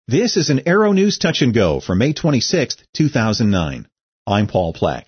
This is an Aero News Touch and Go for May 26, 2009. I'm Paul Plack.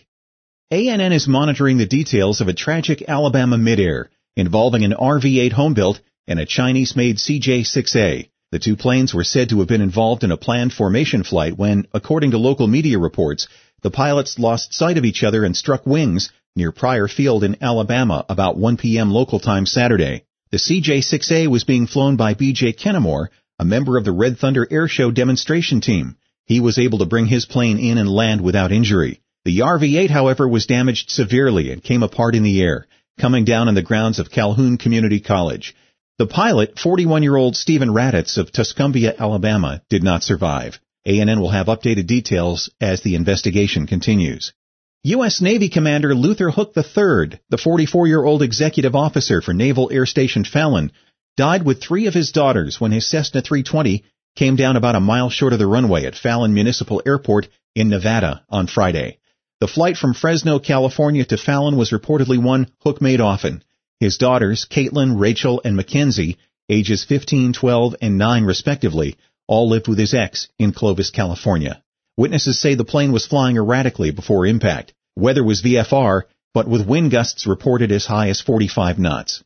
ANN is monitoring the details of a tragic Alabama midair involving an RV-8 home-built and a Chinese-made CJ-6A. The two planes were said to have been involved in a planned formation flight when, according to local media reports, the pilots lost sight of each other and struck wings near Pryor Field in Alabama about 1 p.m. local time Saturday. The CJ-6A was being flown by B.J. Kennemore, a member of the Red Thunder Air Show demonstration team. He was able to bring his plane in and land without injury. The RV-8, however, was damaged severely and came apart in the air, coming down on the grounds of Calhoun Community College. The pilot, 41-year-old Stephen Raditz of Tuscumbia, Alabama, did not survive. ANN will have updated details as the investigation continues. U.S. Navy Commander Luther Hook III, the 44-year-old executive officer for Naval Air Station Fallon, died with 3 of his daughters when his Cessna 320 came down about a mile short of the runway at Fallon Municipal Airport in Nevada on Friday. The flight from Fresno, California to Fallon was reportedly one Hook made often. His daughters, Caitlin, Rachel, and Mackenzie, ages 15, 12, and 9 respectively, all lived with his ex in Clovis, California. Witnesses say the plane was flying erratically before impact. Weather was VFR, but with wind gusts reported as high as 45 knots.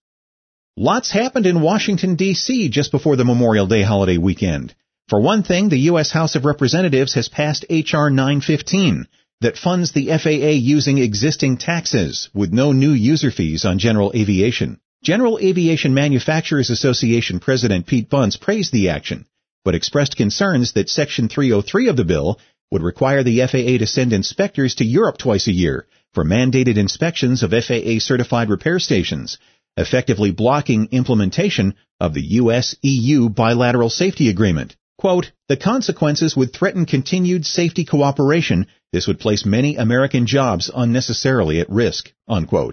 Lots happened in Washington, D.C. just before the Memorial Day holiday weekend. For one thing, the U.S. House of Representatives has passed H.R. 915 that funds the FAA using existing taxes with no new user fees on general aviation. General Aviation Manufacturers Association President Pete Bunce praised the action, but expressed concerns that Section 303 of the bill would require the FAA to send inspectors to Europe twice a year for mandated inspections of FAA-certified repair stations, effectively blocking implementation of the U.S.-EU bilateral safety agreement. Quote, the consequences would threaten continued safety cooperation. This would place many American jobs unnecessarily at risk, unquote.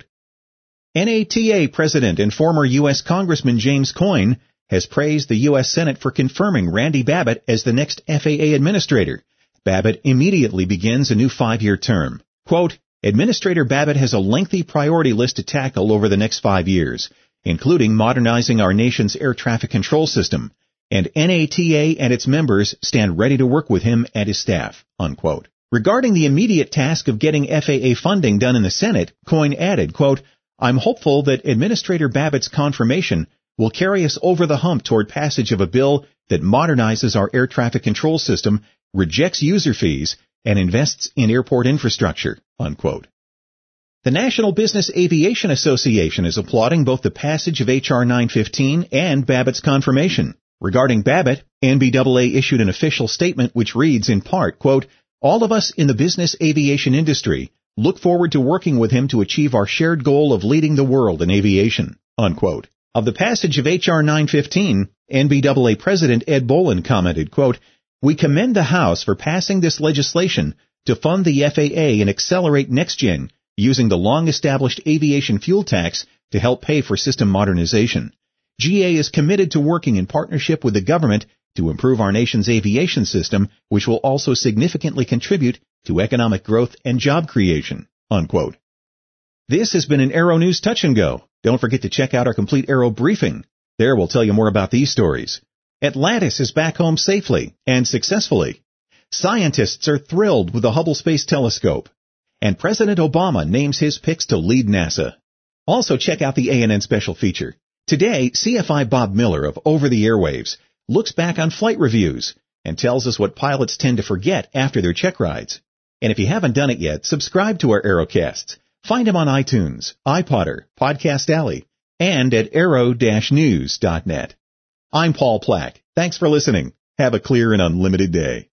NATA President and former U.S. Congressman James Coyne has praised the U.S. Senate for confirming Randy Babbitt as the next FAA administrator. Babbitt immediately begins a new 5-year term. Quote, Administrator Babbitt has a lengthy priority list to tackle over the next 5 years, including modernizing our nation's air traffic control system, and NATA and its members stand ready to work with him and his staff, unquote. Regarding the immediate task of getting FAA funding done in the Senate, Coyne added, quote, I'm hopeful that Administrator Babbitt's confirmation will carry us over the hump toward passage of a bill that modernizes our air traffic control system, rejects user fees, and invests in airport infrastructure, unquote. The National Business Aviation Association is applauding both the passage of H.R. 915 and Babbitt's confirmation. Regarding Babbitt, NBAA issued an official statement which reads in part, quote, all of us in the business aviation industry look forward to working with him to achieve our shared goal of leading the world in aviation, unquote. Of the passage of H.R. 915, NBAA President Ed Bolin commented, quote, we commend the House for passing this legislation to fund the FAA and accelerate NextGen using the long-established aviation fuel tax to help pay for system modernization. GA is committed to working in partnership with the government to improve our nation's aviation system, which will also significantly contribute to economic growth and job creation, unquote. This has been an Aero News Touch and Go. Don't forget to check out our complete Aero briefing. There we'll tell you more about these stories. Atlantis is back home safely and successfully. Scientists are thrilled with the Hubble Space Telescope. And President Obama names his picks to lead NASA. Also check out the ANN special feature. Today, CFI Bob Miller of Over the Airwaves looks back on flight reviews and tells us what pilots tend to forget after their check rides. And if you haven't done it yet, subscribe to our Aerocasts. Find them on iTunes, iPodder, Podcast Alley, and at aero-news.net. I'm Paul Plack. Thanks for listening. Have a clear and unlimited day.